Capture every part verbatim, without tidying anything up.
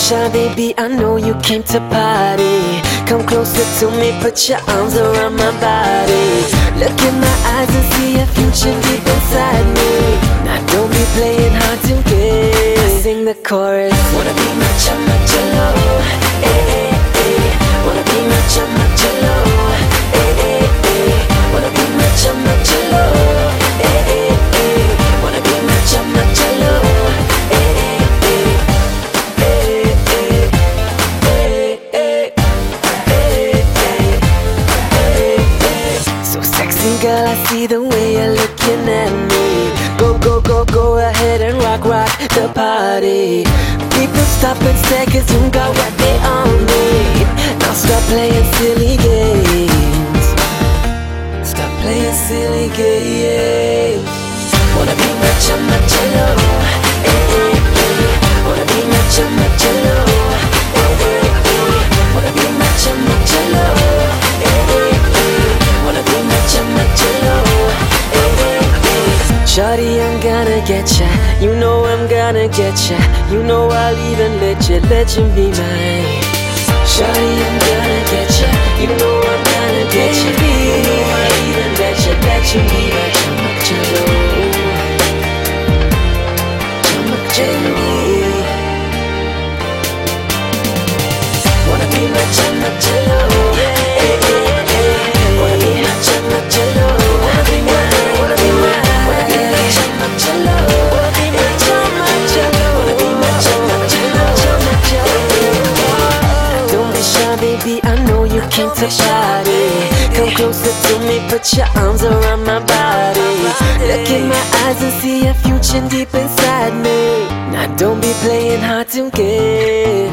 shy, baby, I know you came to party. Come closer to me, put your arms around my body. Look in my eyes and see a future deep inside me. Now don't be playing hard to get. I sing the chorus. Wanna be my chama cello, eh eh eh. Wanna be my chama cello, eh eh eh. Wanna be my chama cello, eh eh eh. Wanna be my chama cello, eh eh eh. Girl, I see the way you're looking at me. Go, go, go, go ahead and rock, rock the party. People stop and stare cause you got what they all need. Now stop playing silly games. Stop playing silly games. Wanna be my chama cello, eh eh eh. Wanna be my chama cello, eh eh eh. Wanna be my chama cello, eh eh eh. Wanna be my chama cello, eh eh eh. Shawty, I'm gonna get ya. You know I'm gonna get ya. You know I'll even let you, let you be mine. Shawty, I'm gonna get ya. You know I'm gonna get ya. You know I'll even let you, let you be my chama cello, chama cello. Wanna be my chama cello, eh eh eh. Wanna be my chama cello, wanna be my, wanna be my, wanna be my chama cello, wanna be my chama cello, wanna be my chama cello, chama cello. Don't be shy, baby, I know you came to party. Come closer to me, put your arms around my body. Look in my eyes and see a future deep inside me. Now don't be playing hard to get.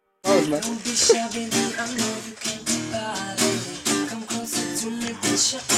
Don't be shy, baby, I know you came to party. Come closer to me, put your